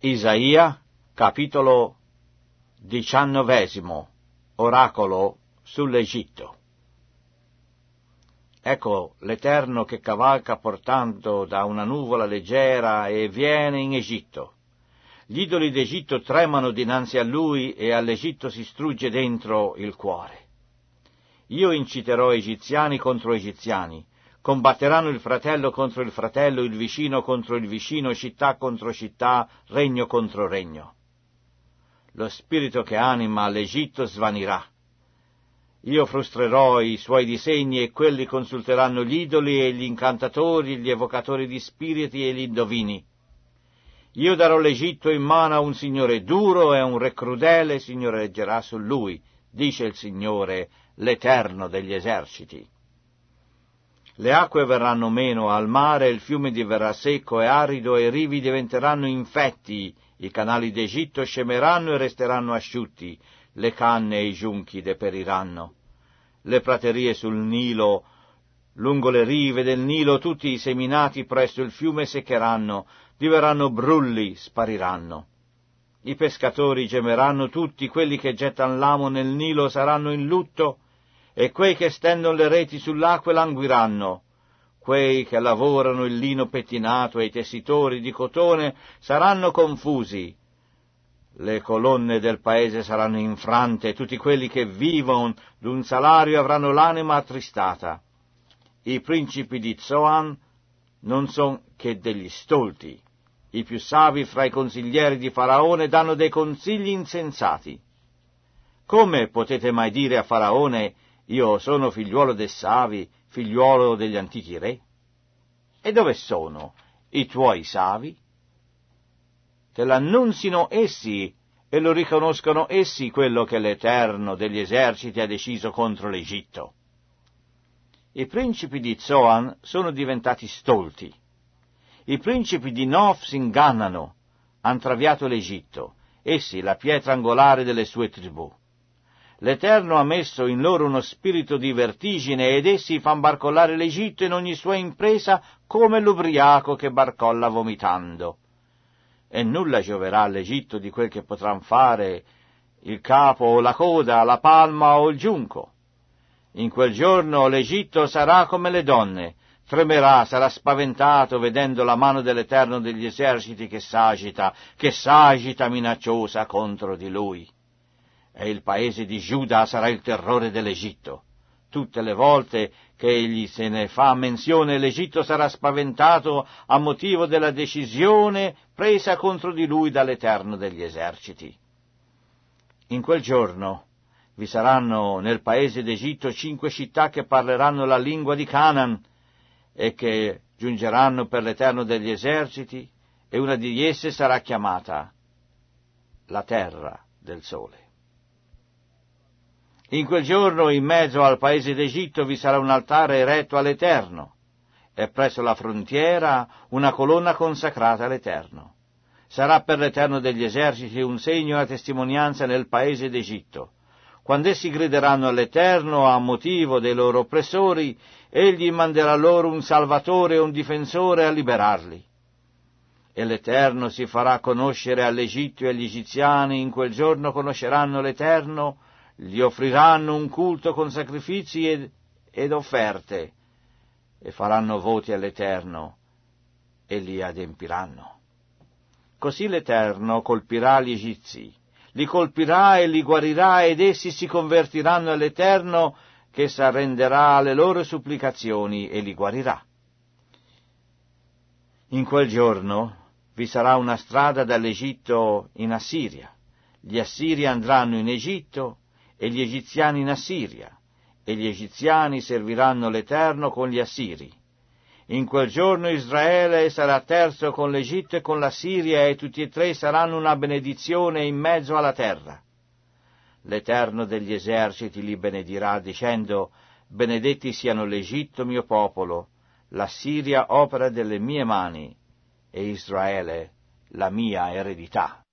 Isaia, capitolo 19, oracolo sull'Egitto. Ecco l'Eterno che cavalca portando da una nuvola leggera e viene in Egitto. Gli idoli d'Egitto tremano dinanzi a lui e all'Egitto si strugge dentro il cuore. Io inciterò egiziani contro egiziani, combatteranno il fratello contro il fratello, il vicino contro il vicino, città contro città, regno contro regno. Lo spirito che anima l'Egitto svanirà. Io frustrerò i suoi disegni e quelli consulteranno gli idoli e gli incantatori, gli evocatori di spiriti e gli indovini. Io darò l'Egitto in mano a un signore duro e a un re crudele signoreggerà su lui, dice il Signore, l'Eterno degli eserciti. Le acque verranno meno al mare, il fiume diverrà secco e arido, e i rivi diventeranno infetti, i canali d'Egitto scemeranno e resteranno asciutti, le canne e i giunchi deperiranno. Le praterie sul Nilo, lungo le rive del Nilo, tutti i seminati presso il fiume seccheranno, diverranno brulli, spariranno. I pescatori gemeranno tutti, quelli che gettan l'amo nel Nilo saranno in lutto, e quei che stendono le reti sull'acque languiranno. Quei che lavorano il lino pettinato e i tessitori di cotone saranno confusi. Le colonne del paese saranno infrante, e tutti quelli che vivono d'un salario avranno l'anima attristata. I principi di Zoan non son che degli stolti. I più savi fra i consiglieri di Faraone danno dei consigli insensati. Come potete mai dire a Faraone: io sono figliuolo dei savi, figliuolo degli antichi re? E dove sono i tuoi savi? Te l'annunzino essi e lo riconoscono essi quello che l'Eterno degli eserciti ha deciso contro l'Egitto. I principi di Zoan sono diventati stolti. I principi di Nof si ingannano, han traviato l'Egitto, essi la pietra angolare delle sue tribù. L'Eterno ha messo in loro uno spirito di vertigine, ed essi fan barcollare l'Egitto in ogni sua impresa come l'ubriaco che barcolla vomitando. E nulla gioverà all'Egitto di quel che potran fare il capo o la coda, la palma o il giunco. In quel giorno l'Egitto sarà come le donne, tremerà, sarà spaventato vedendo la mano dell'Eterno degli eserciti che s'agita minacciosa contro di lui. E il paese di Giuda sarà il terrore dell'Egitto. Tutte le volte che egli se ne fa menzione, l'Egitto sarà spaventato a motivo della decisione presa contro di lui dall'Eterno degli eserciti. In quel giorno vi saranno nel paese d'Egitto 5 città che parleranno la lingua di Canaan e che giungeranno per l'Eterno degli eserciti, e una di esse sarà chiamata la terra del sole. In quel giorno in mezzo al paese d'Egitto vi sarà un altare eretto all'Eterno, e presso la frontiera una colonna consacrata all'Eterno. Sarà per l'Eterno degli eserciti un segno e una testimonianza nel paese d'Egitto. Quando essi grideranno all'Eterno a motivo dei loro oppressori, egli manderà loro un salvatore e un difensore a liberarli. E l'Eterno si farà conoscere all'Egitto e agli egiziani. In quel giorno conosceranno l'Eterno, gli offriranno un culto con sacrifici ed offerte, e faranno voti all'Eterno, e li adempiranno. Così l'Eterno colpirà gli egizi, li colpirà e li guarirà, ed essi si convertiranno all'Eterno, che s'arrenderà alle loro supplicazioni e li guarirà. In quel giorno vi sarà una strada dall'Egitto in Assiria. Gli assiri andranno in Egitto e gli egiziani in Assiria, e gli egiziani serviranno l'Eterno con gli assiri. In quel giorno Israele sarà terzo con l'Egitto e con l'Assiria, e tutti e tre saranno una benedizione in mezzo alla terra. L'Eterno degli eserciti li benedirà, dicendo: benedetti siano l'Egitto mio popolo, l'Assiria opera delle mie mani, e Israele la mia eredità.